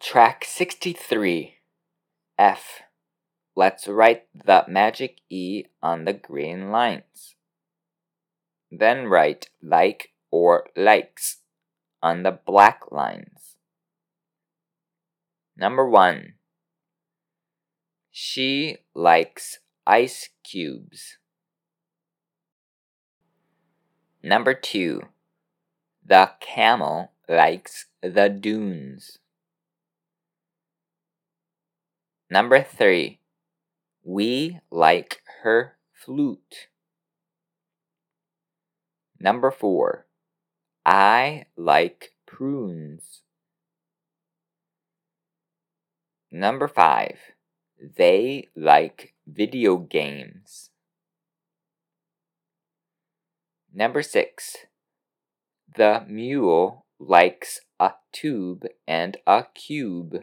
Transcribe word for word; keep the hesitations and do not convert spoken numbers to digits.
Track sixty-three, F. Let's write the magic E on the green lines. Then write like or likes on the black lines. Number one. She likes ice cubes. Number two. The camel likes the dunes. Number three. We like her flute. Number four. I like prunes. Number five. They like video games. Number six. The mule likes a tube and a cube.